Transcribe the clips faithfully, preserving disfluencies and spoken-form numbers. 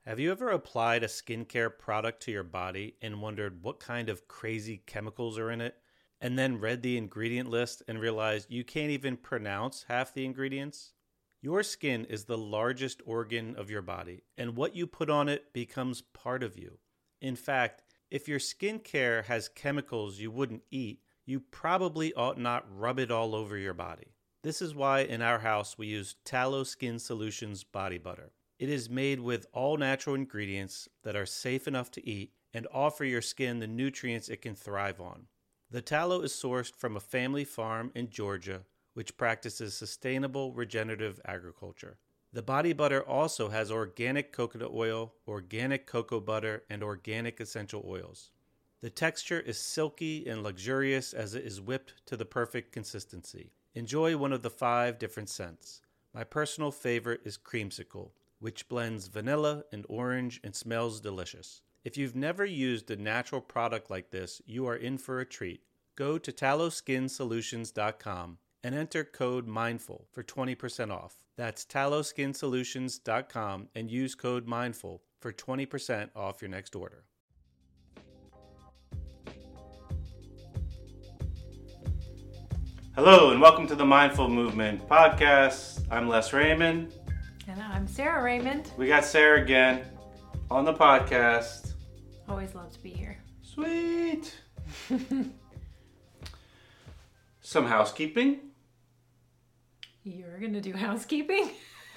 Have you ever applied a skincare product to your body and wondered what kind of crazy chemicals are in it, and then read the ingredient list and realized you can't even pronounce half the ingredients? Your skin is the largest organ of your body, and what you put on it becomes part of you. In fact, if your skincare has chemicals you wouldn't eat, you probably ought not rub it all over your body. This is why in our house we use Tallow Skin Solutions body butter. It is made with all natural ingredients that are safe enough to eat and offer your skin the nutrients it can thrive on. The tallow is sourced from a family farm in Georgia, which practices sustainable regenerative agriculture. The body butter also has organic coconut oil, organic cocoa butter, and organic essential oils. The texture is silky and luxurious as it is whipped to the perfect consistency. Enjoy one of the five different scents. My personal favorite is Creamsicle, which blends vanilla and orange and smells delicious. If you've never used a natural product like this, you are in for a treat. Go to tallow skin solutions dot com and enter code MINDFUL for twenty percent off. That's tallow skin solutions dot com and use code MINDFUL for twenty percent off your next order. Hello and welcome to the Mindful Movement podcast. I'm Les Raymond. And I'm Sarah Raymond. We got Sarah again on the podcast. Always love to be here. Sweet. Some housekeeping. You're going to do housekeeping?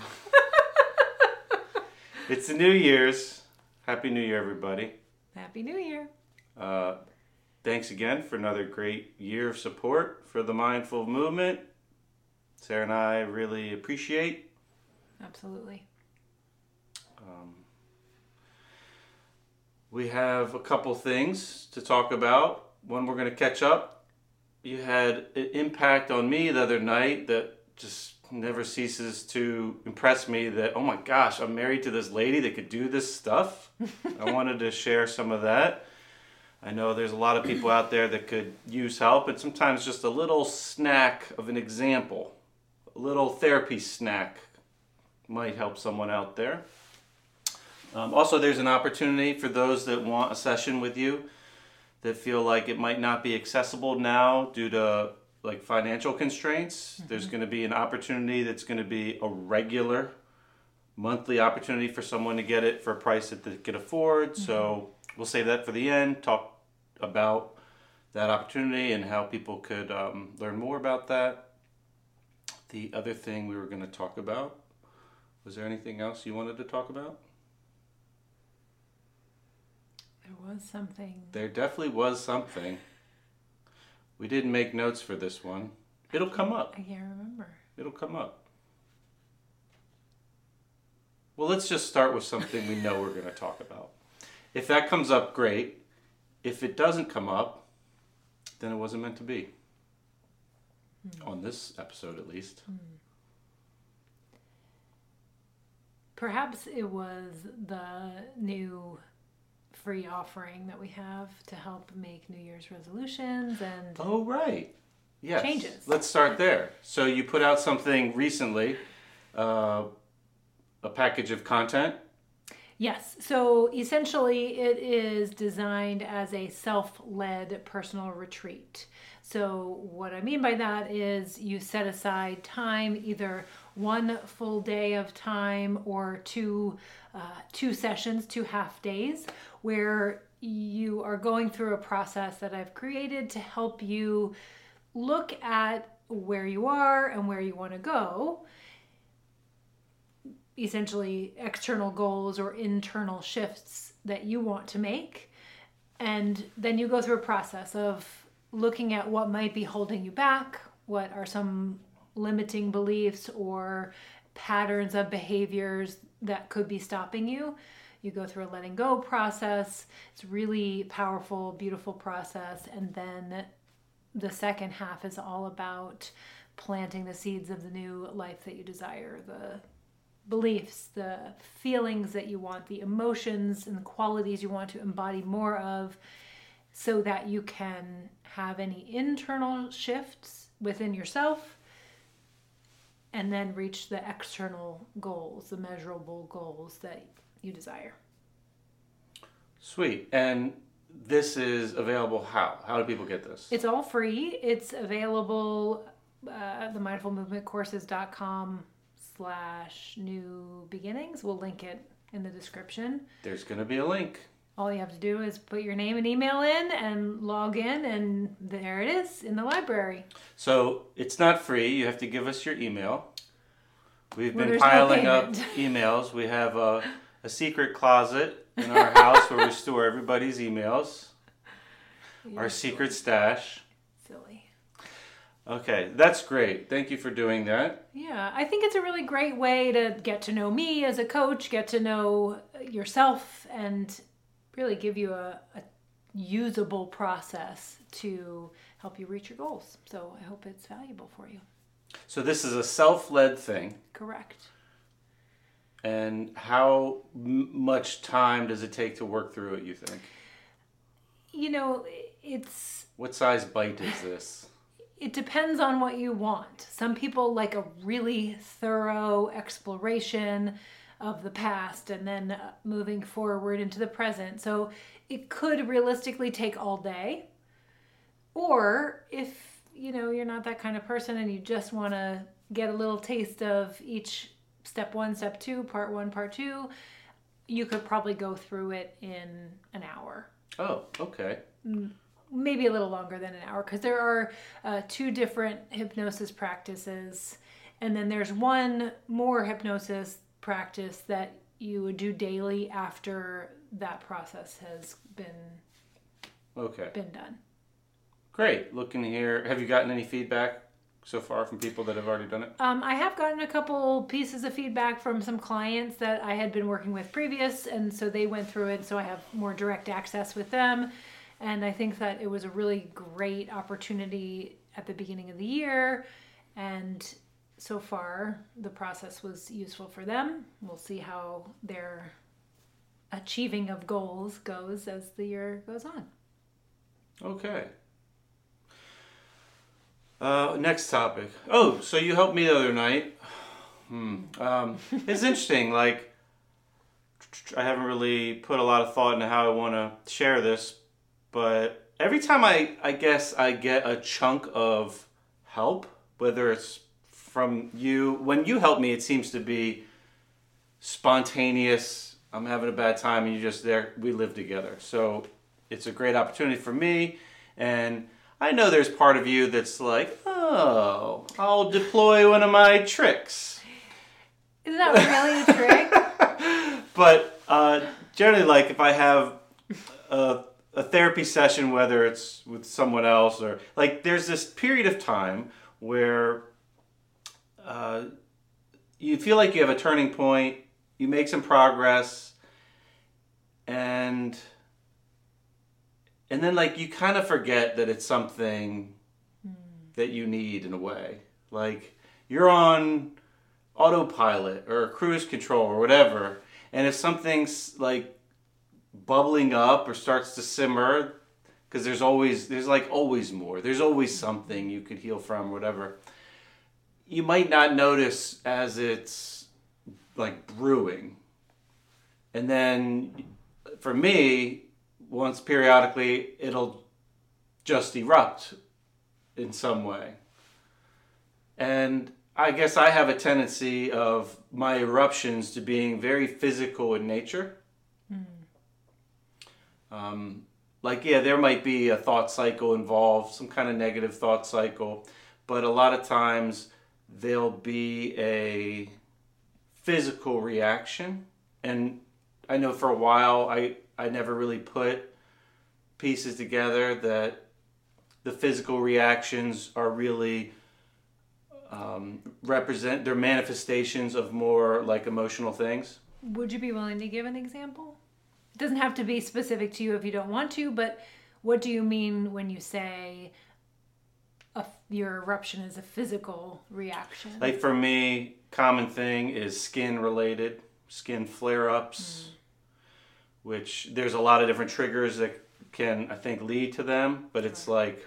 It's the New Year's. Happy New Year, everybody. Happy New Year. Uh, thanks again for another great year of support for the Mindful Movement. Sarah and I really appreciate. Absolutely. Um, we have a couple things to talk about. One, we're going to catch up. You had an impact on me the other night that just never ceases to impress me that, oh my gosh, I'm married to this lady that could do this stuff. I wanted to share some of that. I know there's a lot of people out there that could use help, and sometimes just a little snack of an example, a little therapy snack might help someone out there. Um, also, there's an opportunity for those that want a session with you that feel like it might not be accessible now due to like financial constraints. Mm-hmm. There's going to be an opportunity that's going to be a regular monthly opportunity for someone to get it for a price that they could afford. Mm-hmm. So we'll save that for the end, talk about that opportunity and how people could um, learn more about that. The other thing we were going to talk about, was there anything else you wanted to talk about? There was something. There definitely was something. We didn't make notes for this one. It'll come up. I can't remember. It'll come up. Well, let's just start with something we know we're going to talk about. If that comes up, great. If it doesn't come up, then it wasn't meant to be. Hmm. On this episode, at least. Hmm. Perhaps it was the new free offering that we have to help make New Year's resolutions and oh right yes changes. Let's start there. So you put out something recently, uh, a package of content. Yes. So essentially it is designed as a self-led personal retreat. So what I mean by that is you set aside time, either one full day of time or two uh, two sessions, two half days, where you are going through a process that I've created to help you look at where you are and where you want to go. Essentially external goals or internal shifts that you want to make. And then you go through a process of looking at what might be holding you back, what are some limiting beliefs or patterns of behaviors that could be stopping you. You go through a letting go process. It's really powerful, beautiful process. And then the second half is all about planting the seeds of the new life that you desire, the beliefs, the feelings that you want, the emotions and the qualities you want to embody more of, so that you can have any internal shifts within yourself and then reach the external goals, the measurable goals that you desire. Sweet. And this is available how? How do people get this? It's all free. It's available uh, at the mindful movement courses dot com slash new beginnings. We'll link it in the description. There's going to be a link. All you have to do is put your name and email in and log in, and there it is in the library. So it's not free. You have to give us your email. We've Well, been there's no piling up payment. emails. We have a, a secret closet in our house where we store everybody's emails. You're Our secret stash. silly. Okay, that's great. Thank you for doing that. Yeah, I think it's a really great way to get to know me as a coach, get to know yourself, and really give you a, a usable process to help you reach your goals. So I hope it's valuable for you. So this is a self-led thing. Correct. And how m- much time does it take to work through it, you think? You know, it's What size bite is this? it depends on what you want. Some people like a really thorough exploration of the past and then uh, moving forward into the present. So it could realistically take all day. Or if, you know, you're not that kind of person and you just want to get a little taste of each step one, step two, part one, part two, you could probably go through it in an hour. Oh, okay. Maybe a little longer than an hour, because there are uh, two different hypnosis practices, and then there's one more hypnosis practice that you would do daily after that process has been Okay. been done. Great. Looking here. Have you gotten any feedback so far from people that have already done it? Um, I have gotten a couple pieces of feedback from some clients that I had been working with previous, and so they went through it, so I have more direct access with them. And I think that it was a really great opportunity at the beginning of the year, and so far the process was useful for them. We'll see how their achieving of goals goes as the year goes on. Okay. Uh, next topic. Oh, so you helped me the other night. Hmm. Um, it's interesting. Like, I haven't really put a lot of thought into how I want to share this, but every time I, I guess I get a chunk of help, whether it's from you, when you help me, it seems to be spontaneous. I'm having a bad time, and you're just there. We live together, so it's a great opportunity for me. And I know there's part of you that's like, oh, I'll deploy one of my tricks. Isn't that really a trick? But uh, generally, like if I have a, a therapy session, whether it's with someone else or like, there's this period of time where uh, you feel like you have a turning point, you make some progress, and and then like you kind of forget that it's something mm. that you need in a way. Like you're on autopilot or cruise control or whatever, and if something's like bubbling up or starts to simmer, because there's always there's like always more, there's always something you could heal from or whatever, you might not notice as it's like brewing. And then for me, once periodically it'll just erupt in some way. And I guess I have a tendency of my eruptions to being very physical in nature. Mm. Um, like, yeah, there might be a thought cycle involved, some kind of negative thought cycle, but a lot of times there'll be a physical reaction. And I know for a while I, I never really put pieces together that the physical reactions are really um, represent, they're manifestations of more like emotional things. Would you be willing to give an example? It doesn't have to be specific to you if you don't want to, but what do you mean when you say a, your eruption is a physical reaction? Like for me, common thing is skin related, skin flare-ups, mm. which there's a lot of different triggers that can, I think, lead to them, but it's right. like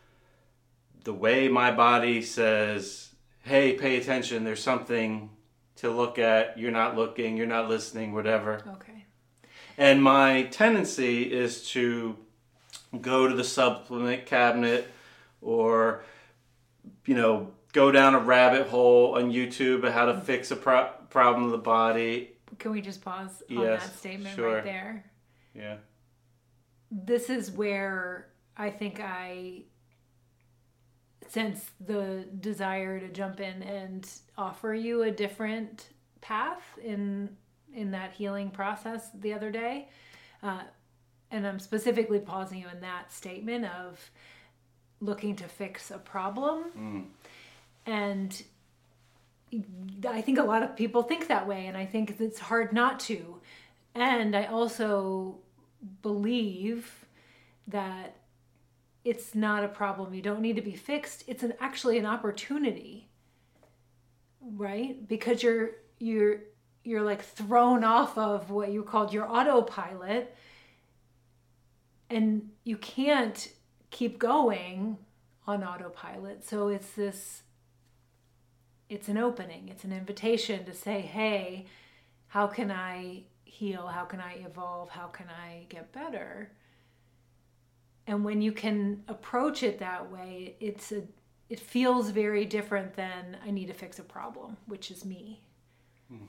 the way my body says, hey, pay attention, there's something to look at, you're not looking, you're not listening, whatever. Okay. And my tendency is to go to the supplement cabinet or, you know, go down a rabbit hole on YouTube of how to fix a pro- problem of the body. Can we just pause on Yes, that statement sure. right there? Yeah. This is where I think I sense the desire to jump in and offer you a different path in in that healing process the other day. Uh, and I'm specifically pausing you in that statement of looking to fix a problem. Mm. And I think a lot of people think that way, and I think it's hard not to. And I also believe that it's not a problem. You don't need to be fixed. It's an actually an opportunity, right? Because you're you're you're like thrown off of what you called your autopilot, and you can't keep going on autopilot. So it's this it's an opening. It's an invitation to say, "Hey, how can I heal? How can I evolve? How can I get better?" And when you can approach it that way, it's a it feels very different than I need to fix a problem, which is me. Hmm.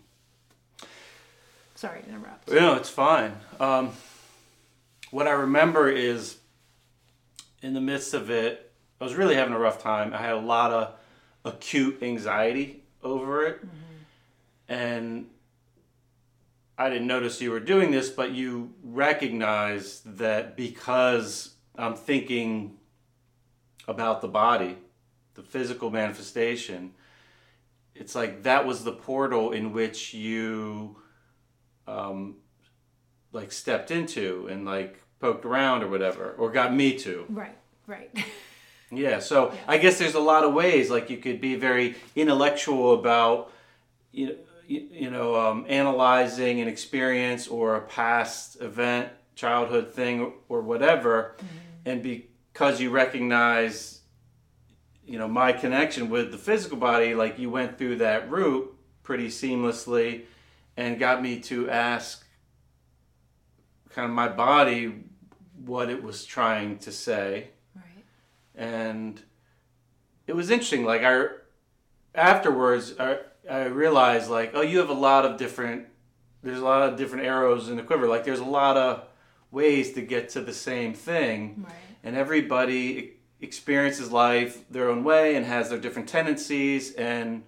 Sorry to interrupt. No, it's fine. Um, what I remember is in the midst of it, I was really having a rough time. I had a lot of acute anxiety over it. Mm-hmm. And I didn't notice you were doing this, but you recognized that because I'm thinking about the body, the physical manifestation, it's like that was the portal in which you um, like stepped into and like poked around or whatever, or got me to. Right, right. Yeah, so yeah. I guess there's a lot of ways, like you could be very intellectual about, you know, you, you know um, analyzing an experience or a past event, childhood thing or whatever, mm-hmm. and because you recognize, you know, my connection with the physical body, like you went through that route pretty seamlessly and got me to ask kind of my body what it was trying to say. Right. And it was interesting. Like I, afterwards, I, I realized like, oh, you have a lot of different, there's a lot of different arrows in the quiver. Like there's a lot of ways to get to the same thing. Right. And everybody experiences life their own way and has their different tendencies. And,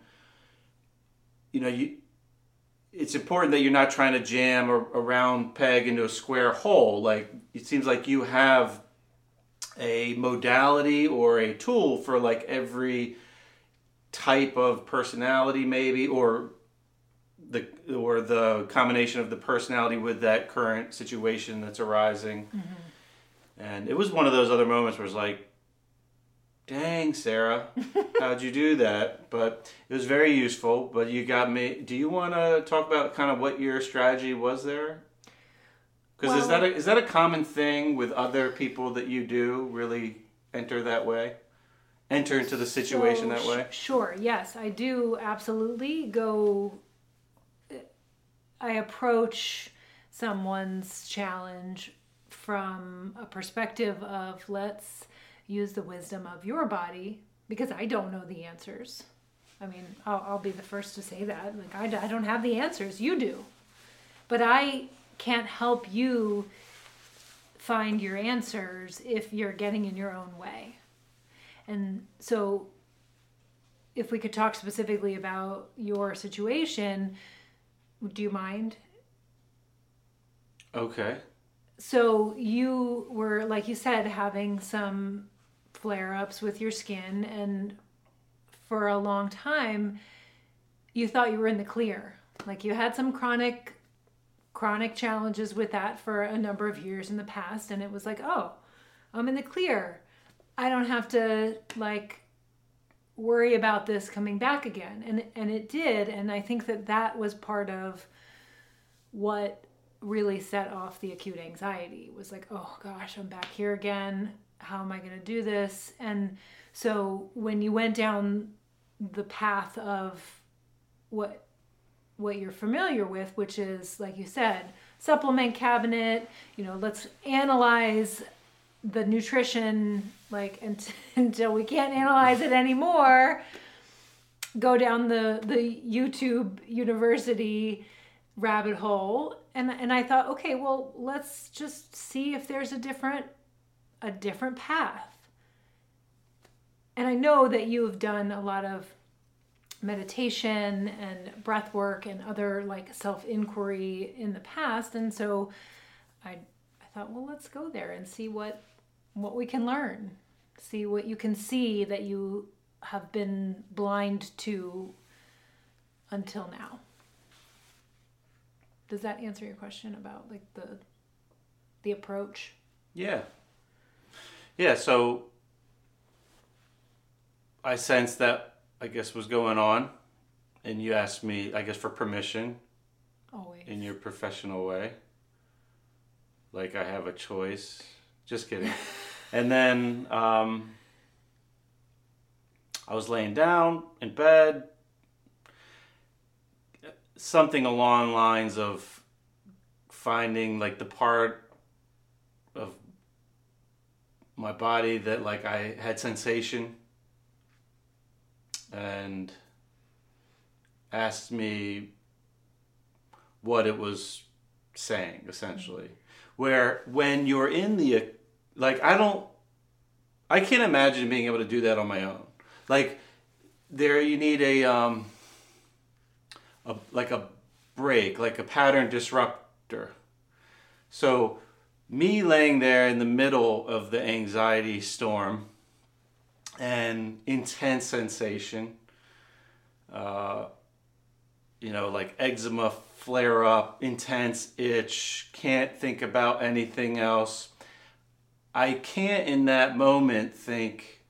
you know, you, it's important that you're not trying to jam a, a round peg into a square hole. Like it seems like you have a modality or a tool for like every type of personality maybe, or the or the combination of the personality with that current situation that's arising. Mm-hmm. And it was one of those other moments where it's like, dang, Sarah, how'd you do that? But it was very useful. But you got me. Do you want to talk about kind of what your strategy was there? Because well, is that a, is that a common thing with other people that you do really enter that way? Enter into the situation so, that way? Sure, yes. I do absolutely go... I approach someone's challenge from a perspective of let's use the wisdom of your body, because I don't know the answers. I mean, I'll, I'll be the first to say that. Like I, I don't have the answers. You do. But I can't help you find your answers if you're getting in your own way. And so if we could talk specifically about your situation, do you mind? Okay. So you were, like you said, having some flare-ups with your skin, and for a long time you thought you were in the clear. Like you had some chronic chronic challenges with that for a number of years in the past, and it was like, oh, I'm in the clear. I don't have to like worry about this coming back again. And and it did, and I think that that was part of what really set off the acute anxiety. It was like, oh gosh, I'm back here again. How am I going to do this? And so when you went down the path of what what you're familiar with, which is, like you said, supplement cabinet. You know, let's analyze the nutrition, like until we can't analyze it anymore. Go down the the YouTube University rabbit hole, and and I thought, okay, well, let's just see if there's a different a different path. And I know that you have done a lot of meditation and breath work and other like self-inquiry in the past, and so I I thought, well, let's go there and see what what we can learn, see what you can see that you have been blind to until now. Does that answer your question about like the the approach? Yeah. Yeah, so I sensed that, I guess, was going on, and you asked me, I guess, for permission. Always. In your professional way. Like I have a choice. Just kidding. And then um, I was laying down in bed, something along lines of finding like the part of my body that like I had sensation, and asked me what it was saying, essentially. Where when you're in the, like, I don't, I can't imagine being able to do that on my own. Like, there you need a, um, a like a break, like a pattern disruptor. So me laying there in the middle of the anxiety storm and intense sensation, uh, you know, like eczema flare up, intense itch, can't think about anything else. I can't in that moment think,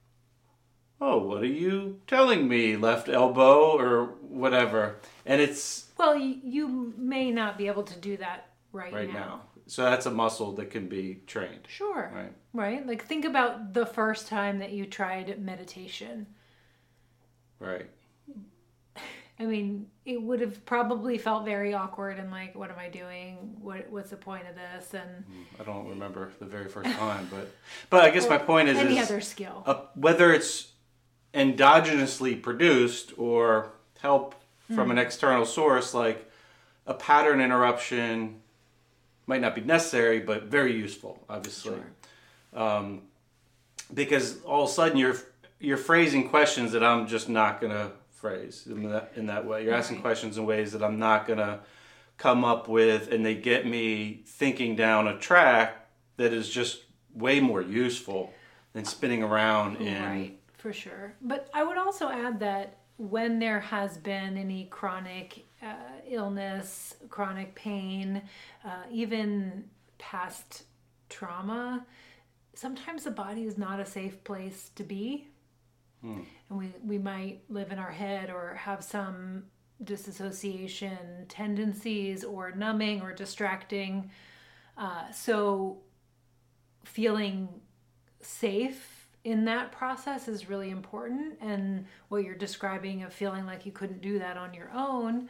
oh, what are you telling me, left elbow or whatever? And it's... Well, you, you may not be able to do that right, right now. now. So that's a muscle that can be trained. Sure. Right. Right? Like think about the first time that you tried meditation. Right. I mean, it would have probably felt very awkward and like, what am I doing? What What's the point of this? And I don't remember the very first time, but but I guess my point is any is, other skill, uh, whether it's endogenously produced or help from mm. an external source, like a pattern interruption might not be necessary, but very useful, obviously. Sure. Um, because all of a sudden you're you're phrasing questions that I'm just not gonna phrase in that in that way. You're asking right. questions in ways that I'm not gonna come up with, and they get me thinking down a track that is just way more useful than spinning around in. Right, for sure. But I would also add that when there has been any chronic uh, illness, chronic pain, uh, even past trauma, sometimes the body is not a safe place to be. Hmm. And we, we might live in our head or have some disassociation tendencies or numbing or distracting. Uh, so feeling safe in that process is really important. And what you're describing of feeling like you couldn't do that on your own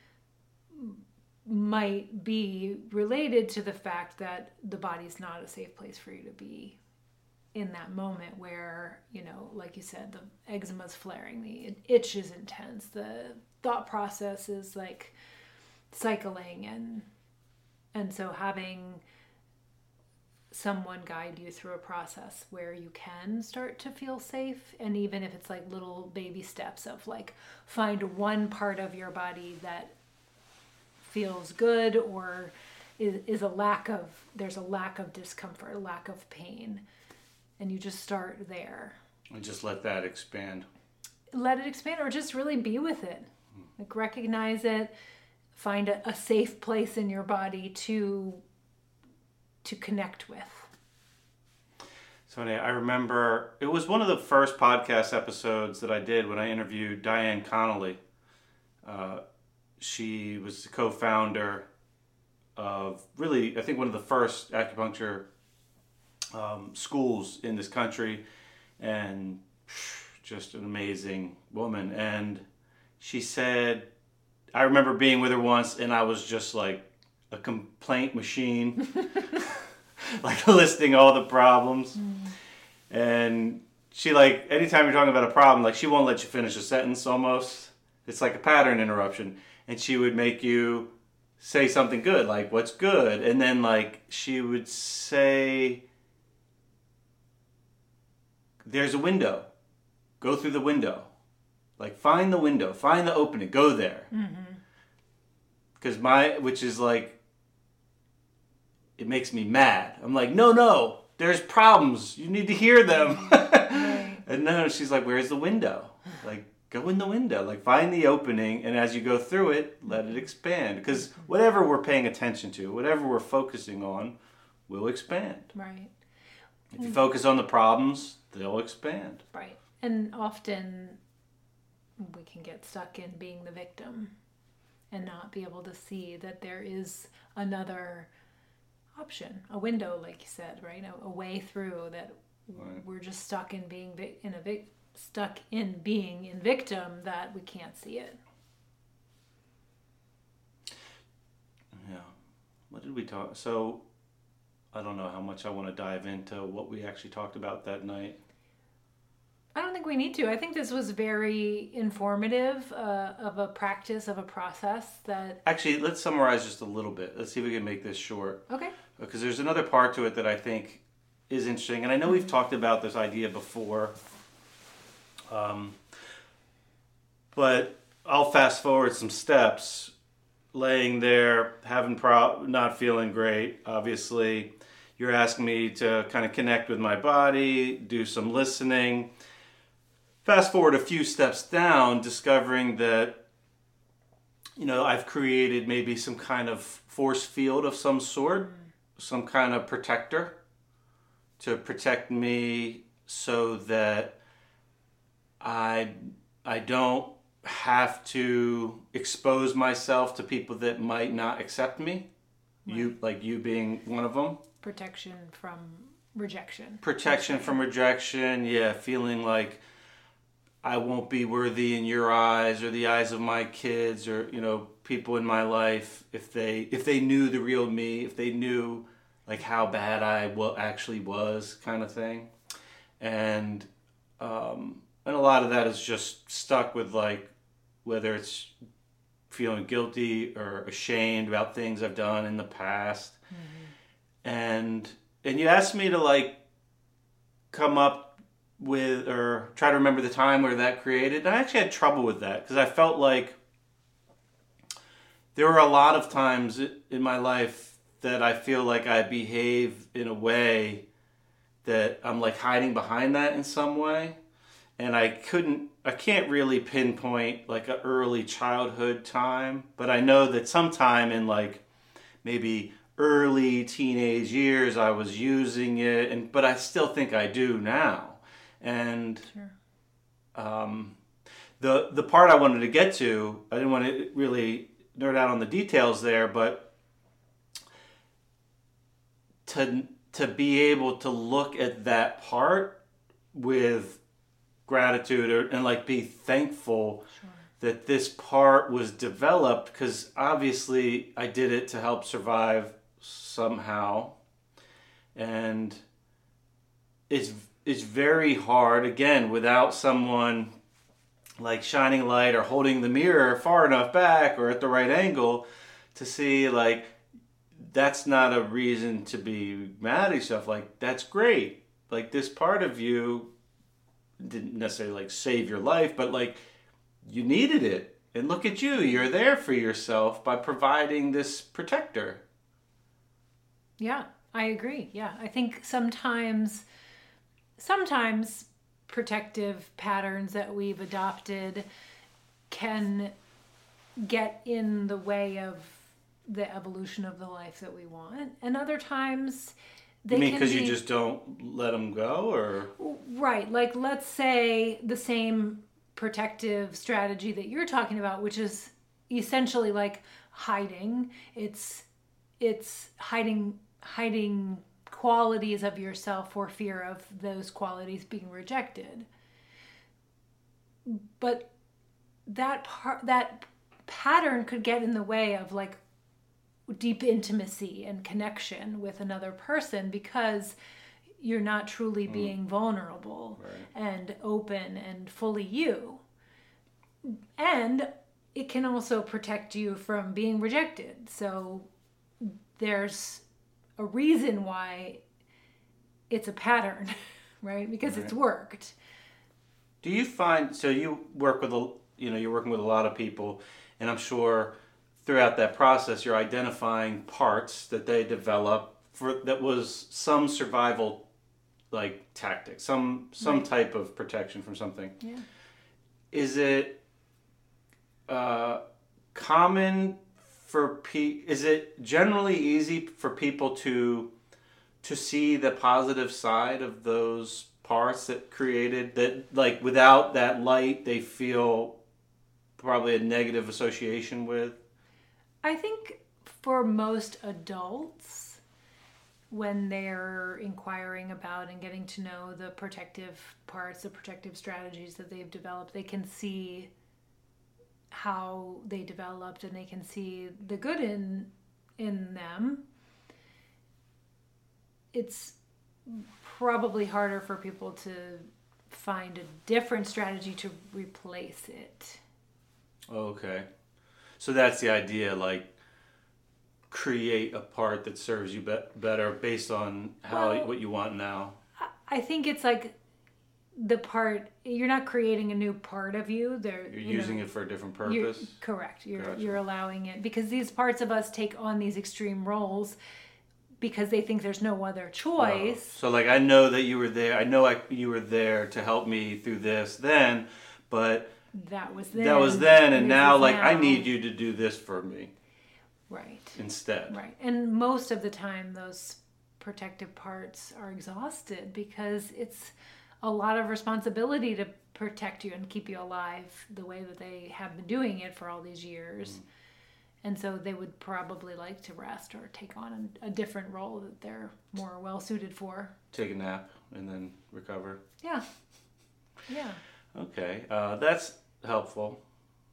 might be related to the fact that the body's not a safe place for you to be in that moment where, you know, like you said, the eczema's flaring, the itch is intense, the thought process is like cycling, and and so having someone guide you through a process where you can start to feel safe, and even if it's like little baby steps of like find one part of your body that feels good or is, is a lack of there's a lack of discomfort, a lack of pain, and you just start there and just let that expand let it expand or just really be with it, like recognize it, find a, a safe place in your body to to connect with. So I remember it was one of the first podcast episodes that I did when I interviewed Diane Connolly. Uh, she was the co-founder of really, I think, one of the first acupuncture um, schools in this country, and just an amazing woman. And she said I remember being with her once, and I was just like a complaint machine, like listing all the problems. Mm. And she like, anytime you're talking about a problem, like she won't let you finish a sentence almost. It's like a pattern interruption. And she would make you say something good, like, what's good? And then like she would say, there's a window. Go through the window. Like, find the window. Find the opening. Go there. Because mm-hmm. my, which is like, it makes me mad. I'm like, no, no. There's problems. You need to hear them. Right. And no, she's like, where's the window? Like, go in the window. Like, find the opening, and as you go through it, let it expand. Because whatever we're paying attention to, whatever we're focusing on, will expand. Right. If you focus on the problems, they'll expand. Right. And often we can get stuck in being the victim and not be able to see that there is another option, a window, like you said, right? A, a way through that. Right. We're just stuck in being vi- in a vic- stuck in being in victim that we can't see it. Yeah. What did we talk? So I don't know how much I want to dive into what we actually talked about that night. I don't think we need to. I think this was very informative uh, of a practice, of a process that... Actually, let's summarize just a little bit. Let's see if we can make this short. Okay. Because there's another part to it that I think is interesting. And I know we've talked about this idea before. Um, but I'll fast forward some steps. Laying there, having pro- not feeling great, obviously. You're asking me to kind of connect with my body, do some listening. Fast forward a few steps down, discovering that, you know, I've created maybe some kind of force field of some sort, some kind of protector to protect me so that I I don't have to expose myself to people that might not accept me. Right. You, like you being one of them. Protection from rejection. Protection from rejection, yeah, feeling like I won't be worthy in your eyes or the eyes of my kids or, you know, people in my life if they if they knew the real me, if they knew like how bad I well, actually was, kind of thing. And um, and a lot of that is just stuck with like whether it's feeling guilty or ashamed about things I've done in the past. Mm-hmm. And and you asked me to like come up with or try to remember the time where that created. And I actually had trouble with that because I felt like there were a lot of times in my life that I feel like I behave in a way that I'm like hiding behind that in some way. And I couldn't, I can't really pinpoint like an early childhood time, but I know that sometime in like maybe early teenage years I was using it, and but I still think I do now. And sure. um, the the part I wanted to get to, I didn't want to really nerd out on the details there, but to to be able to look at that part with gratitude or, and like be thankful sure. that this part was developed, because obviously I did it to help survive somehow, and it's it's very hard again without someone like shining light or holding the mirror far enough back or at the right angle to see like that's not a reason to be mad at yourself. Like, that's great, like this part of you didn't necessarily like save your life, but like you needed it, and look at you, you're there for yourself by providing this protector. Yeah, I agree. Yeah, I think sometimes sometimes protective patterns that we've adopted can get in the way of the evolution of the life that we want, and other times they you mean because be, you just don't let them go, or right? Like, let's say the same protective strategy that you're talking about, which is essentially like hiding. It's it's hiding hiding qualities of yourself for fear of those qualities being rejected. But that part, that pattern could get in the way of like deep intimacy and connection with another person because you're not truly mm. being vulnerable right. and open and fully you. And it can also protect you from being rejected. So there's a reason why it's a pattern, right? Because right. it's worked. Do you find, so you work with, a, you know, you're working with a lot of people, and I'm sure throughout that process you're identifying parts that they develop for that was some survival like tactic, some some right. type of protection from something. Yeah. Is it uh, common for pe- is it generally easy for people to to see the positive side of those parts that created that, like without that light they feel probably a negative association with? I think for most adults, when they're inquiring about and getting to know the protective parts, the protective strategies that they've developed, they can see how they developed and they can see the good in in them. It's probably harder for people to find a different strategy to replace it. Okay. So that's the idea, like create a part that serves you be- better based on how well, what you want now. I think it's like the part, you're not creating a new part of you. They're, you're you using know, it for a different purpose? You're, correct. You're, gotcha. You're allowing it because these parts of us take on these extreme roles because they think there's no other choice. Oh. So like I know that you were there. I know I, you were there to help me through this then, but that was then. That was then, and now like now. I need you to do this for me. Right. Instead. Right. And most of the time those protective parts are exhausted because it's a lot of responsibility to protect you and keep you alive the way that they have been doing it for all these years. Mm. And so they would probably like to rest or take on a, a different role that they're more well suited for. Take a nap and then recover. Yeah. Yeah. Okay. Uh, that's helpful.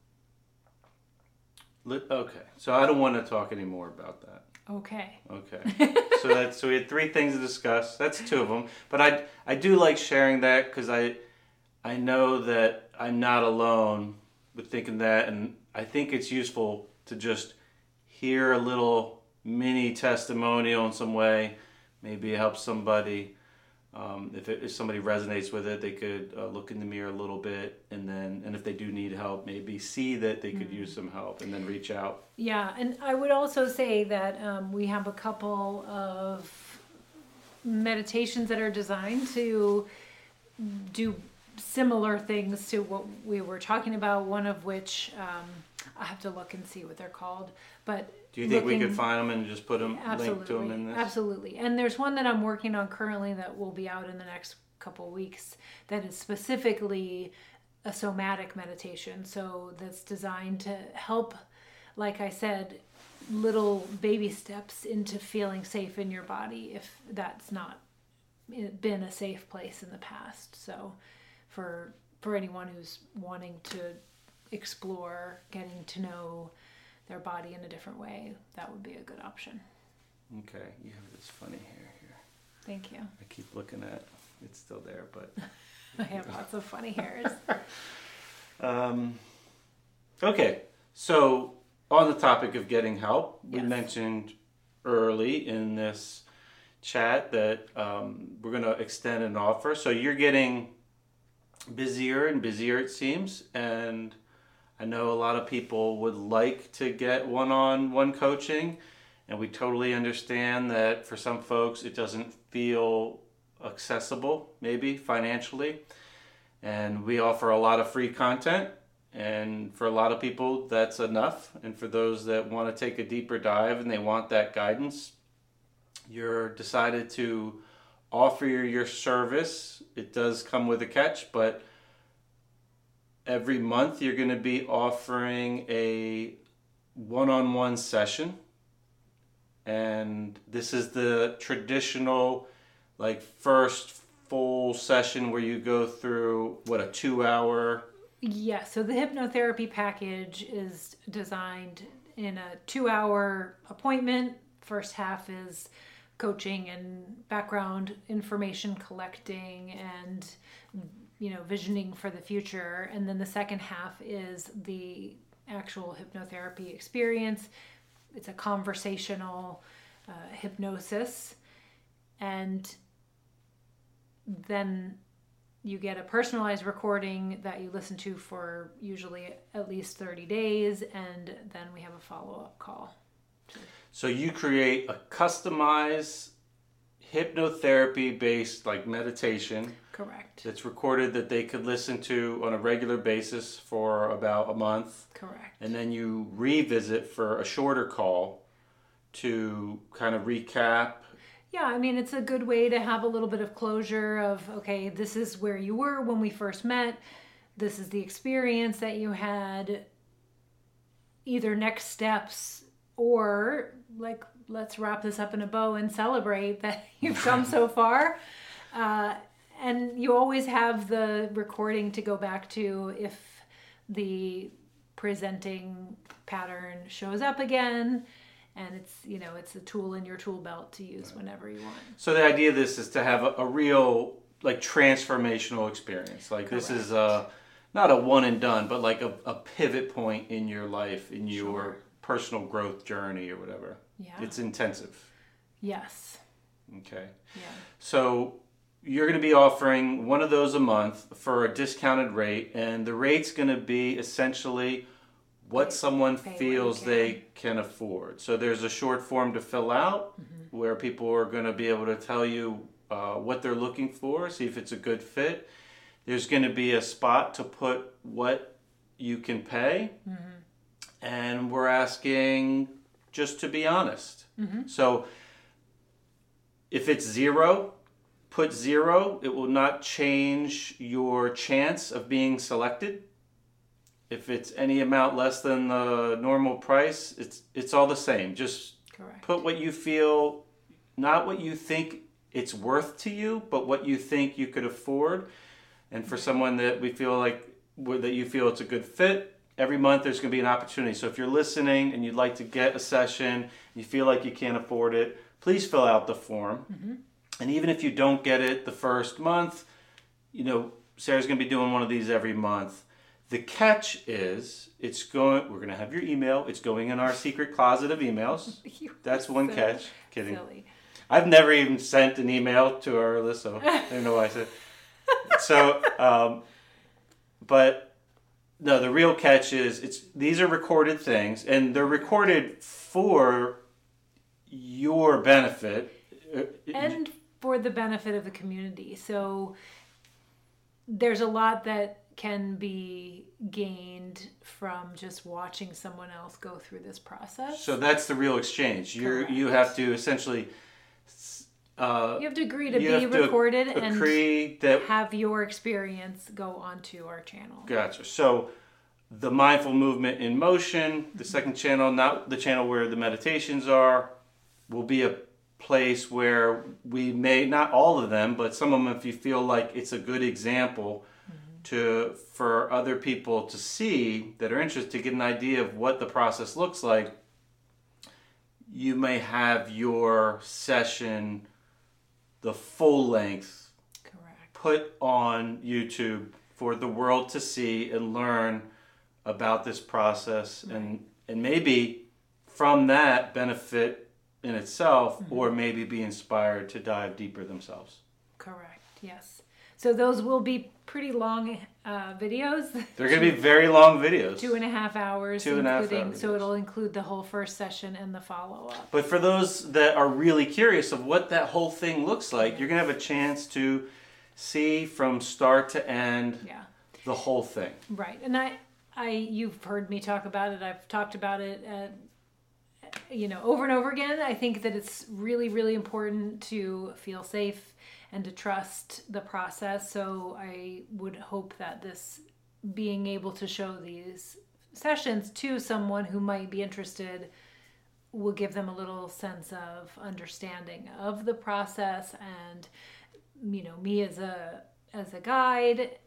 Okay. So I don't want to talk anymore about that. Okay. Okay. so that's so we had three things to discuss. That's two of them. But I I do like sharing that because I I know that I'm not alone with thinking that, and I think it's useful to just hear a little mini testimonial in some way. Maybe it helps somebody. Um, if, it, if somebody resonates with it, they could uh, look in the mirror a little bit, and then, and if they do need help, maybe see that they could mm. use some help, and then reach out. Yeah, and I would also say that um, we have a couple of meditations that are designed to do similar things to what we were talking about. One of which um, I have to look and see what they're called, but. Do you think looking, we could find them and just put them, link to them in this? Absolutely. And there's one that I'm working on currently that will be out in the next couple of weeks that is specifically a somatic meditation. So that's designed to help, like I said, little baby steps into feeling safe in your body if that's not been a safe place in the past. So for for anyone who's wanting to explore getting to know their body in a different way, that would be a good option. Okay, you have this funny hair here. Thank you. I keep looking at it. It's still there, but... I have lots of funny hairs. um, okay, so on the topic of getting help, yes. we mentioned early in this chat that um, we're going to extend an offer. So you're getting busier and busier, it seems, and... I know a lot of people would like to get one-on-one coaching, and we totally understand that for some folks it doesn't feel accessible, maybe financially. And we offer a lot of free content, and for a lot of people that's enough. And for those that want to take a deeper dive and they want that guidance, you're decided to offer your service. It does come with a catch, but every month you're going to be offering a one-on-one session, and this is the traditional like first full session where you go through what a two hour Yeah, so the hypnotherapy package is designed in a two-hour appointment. First half is coaching and background information collecting and, you know, visioning for the future. And then the second half is the actual hypnotherapy experience. It's a conversational uh, hypnosis. And then you get a personalized recording that you listen to for usually at least thirty days, and then we have a follow-up call. So you create a customized hypnotherapy-based like meditation. Correct. That's recorded that they could listen to on a regular basis for about a month. Correct. And then you revisit for a shorter call to kind of recap. Yeah, I mean, it's a good way to have a little bit of closure of, okay, this is where you were when we first met. This is the experience that you had. Either next steps or, like, let's wrap this up in a bow and celebrate that you've come so far. Uh, and you always have the recording to go back to if the presenting pattern shows up again. And it's, you know, it's a tool in your tool belt to use whenever you want. So the idea of this is to have a, a real, like, transformational experience. Like, Correct. This is a, not a one and done, but like a, a pivot point in your life, in your sure. personal growth journey or whatever. Yeah. It's intensive. Yes. Okay. Yeah. So you're going to be offering one of those a month for a discounted rate, and the rate's going to be essentially what someone feels they can afford. So there's a short form to fill out mm-hmm. where people are going to be able to tell you uh, what they're looking for, see if it's a good fit. There's going to be a spot to put what you can pay. Mm-hmm. And we're asking just to be honest. Mm-hmm. So if it's zero, put zero. It will not change your chance of being selected. If it's any amount less than the normal price, it's it's all the same. Just Correct. Put what you feel, not what you think it's worth to you, but what you think you could afford. And for someone that we feel like, that you feel it's a good fit, every month there's going to be an opportunity. So if you're listening and you'd like to get a session, you feel like you can't afford it, please fill out the form. Mm-hmm. And even if you don't get it the first month, you know, Sarah's going to be doing one of these every month. The catch is, it's going. We're going to have your email. It's going in our secret closet of emails. That's one so catch. Kidding. Silly. I've never even sent an email to our list, so I don't know why I said. So, um, but no, the real catch is, it's these are recorded things, and they're recorded for your benefit and for the benefit of the community. So there's a lot that can be gained from just watching someone else go through this process. So that's the real exchange. You you have to essentially uh, you have to agree to be recorded to and that, have your experience go onto our channel. Gotcha. So the Mindful Movement in Motion, the second channel, not the channel where the meditations are, will be a place where we may, not all of them, but some of them, if you feel like it's a good example to for other people to see that are interested, to get an idea of what the process looks like, you may have your session, the full length, correct, put on YouTube for the world to see and learn about this process, right. and and maybe from that benefit in itself, mm-hmm. or maybe be inspired to dive deeper themselves. Correct. Yes. So those will be pretty long uh, videos. They're going to be very long videos. Two and a half hours. Two and a half hours. So it'll include the whole first session and the follow-up. But for those that are really curious of what that whole thing looks like, yes. you're going to have a chance to see from start to end yeah. the whole thing. Right. And I, I, you've heard me talk about it. I've talked about it at, you know, over and over again. I think that it's really, really important to feel safe and to trust the process. So I would hope that this, being able to show these sessions to someone who might be interested, will give them a little sense of understanding of the process, and, you know, me as a as a guide,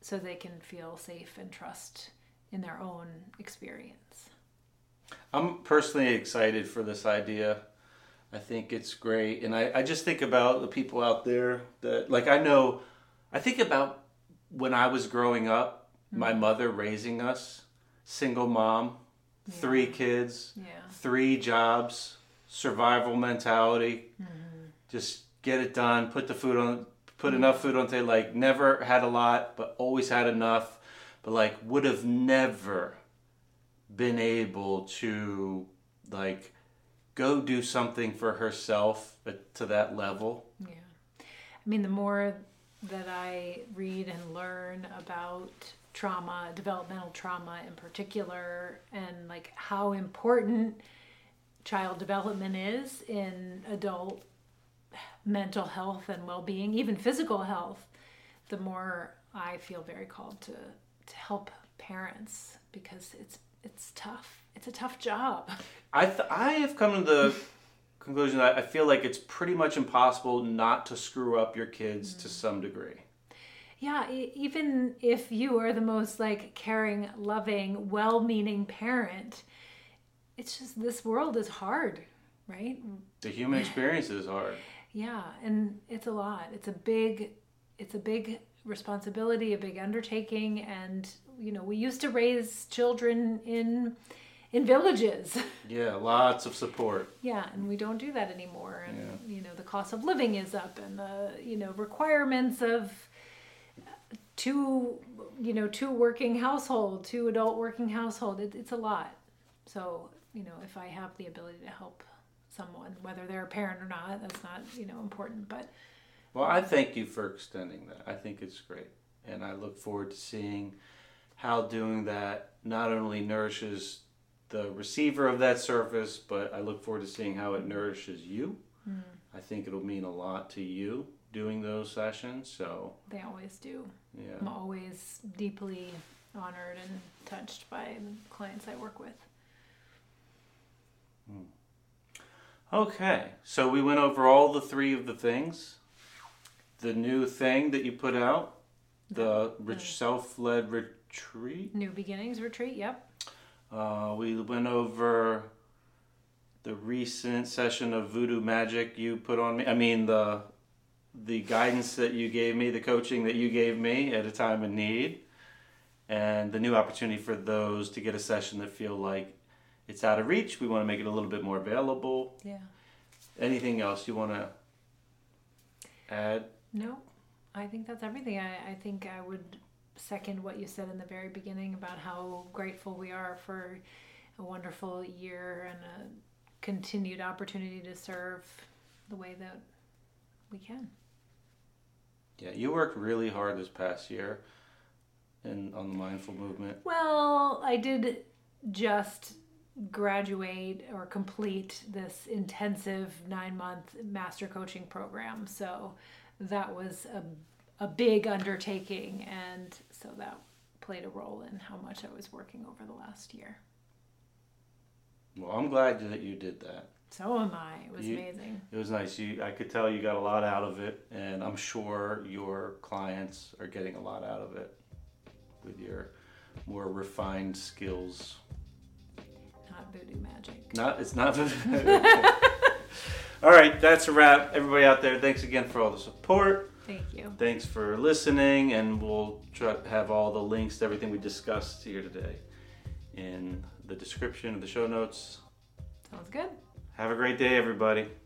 so they can feel safe and trust in their own experience. I'm personally excited for this idea. I think it's great. And I, I just think about the people out there that, like, I know, I think about when I was growing up, mm-hmm. my mother raising us, single mom, yeah. three kids, yeah. three jobs, survival mentality, mm-hmm. just get it done, put the food on, put mm-hmm. enough food on the table, like never had a lot, but always had enough, but like would have never been able to like go do something for herself to that level. Yeah. I mean, the more that I read and learn about trauma, developmental trauma in particular, and like how important child development is in adult mental health and well-being, even physical health, the more I feel very called to to help parents, because it's it's tough. It's a tough job. I th- I have come to the conclusion that I feel like it's pretty much impossible not to screw up your kids mm. to some degree. Yeah, e- even if you are the most like caring, loving, well-meaning parent, it's just this world is hard, right? The human experience is hard. Yeah, and it's a lot. It's a big, it's a big responsibility, a big undertaking, and you know, we used to raise children in in villages. Yeah, lots of support. Yeah, and we don't do that anymore. And yeah. you know, the cost of living is up, and the you know requirements of two you know two working household, two adult working household. It, it's a lot. So you know, if I have the ability to help someone, whether they're a parent or not, that's not you know important. But well, I thank you for extending that. I think it's great, and I look forward to seeing how doing that not only nourishes the receiver of that service, but I look forward to seeing how it nourishes you. Mm. I think it'll mean a lot to you doing those sessions. So they always do. Yeah. I'm always deeply honored and touched by the clients I work with. Mm. Okay, so we went over all the three of the things. The new thing that you put out, the the self-led retreat. New Beginnings retreat, yep. Uh, we went over the recent session of voodoo magic you put on me. I mean, the the guidance that you gave me, the coaching that you gave me at a time of need, and the new opportunity for those to get a session that feel like it's out of reach. We want to make it a little bit more available. Yeah. Anything else you want to add? No, I think that's everything. I, I think I would second what you said in the very beginning about how grateful we are for a wonderful year and a continued opportunity to serve the way that we can. Yeah, you worked really hard this past year in, on the mindful movement. Well, I did just graduate or complete this intensive nine-month master coaching program. So that was a, a big undertaking, and so that played a role in how much I was working over the last year. Well, I'm glad that you did that. So am I. It was you, amazing. It was nice. You, I could tell you got a lot out of it, and I'm sure your clients are getting a lot out of it with your more refined skills. Not voodoo magic. Not, it's not voodoo magic. All right, that's a wrap. Everybody out there, thanks again for all the support. Thank you. Thanks for listening, and we'll try to have all the links to everything we discussed here today in the description of the show notes. Sounds good. Have a great day, everybody.